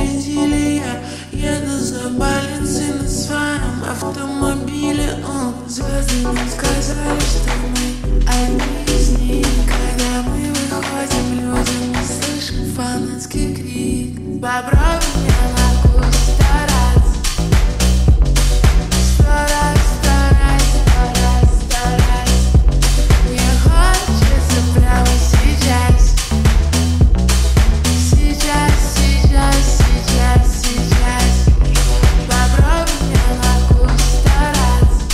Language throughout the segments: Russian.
зарядили. Я еду за больницей на своем автомобиле. Звезды нам сказали, что мы одни из них. Когда мы выходим, людям мы слышим фанатский крик. Попробуй, я могу стараться. Сто раз, сто раз, сто раз, сто раз. Мне хочется прямо сейчас. Сейчас, сейчас, сейчас, сейчас. Попробуй, я могу стараться.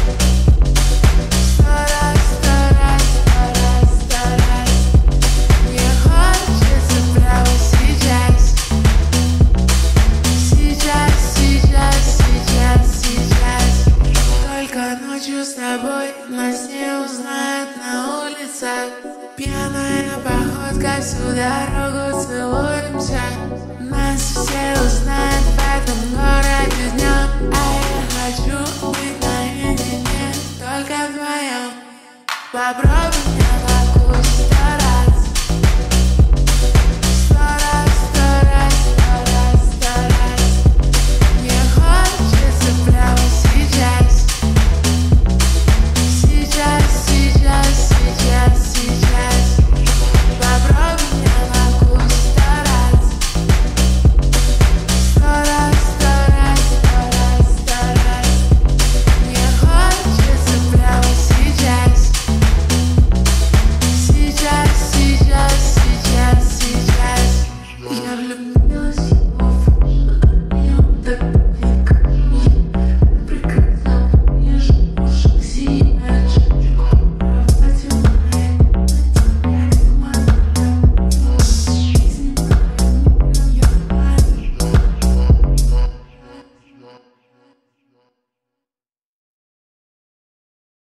Сто раз, сто раз, сто раз, сто раз. Мне хочется прямо сейчас. Сейчас, сейчас, сейчас, сейчас. Только ночью с тобой нас не узнают на улицах. Пьяная походка, всю дорогу целуемся. Нас все узнают в этом городе днем. А я хочу быть наедине, только вдвоем. Попробуй.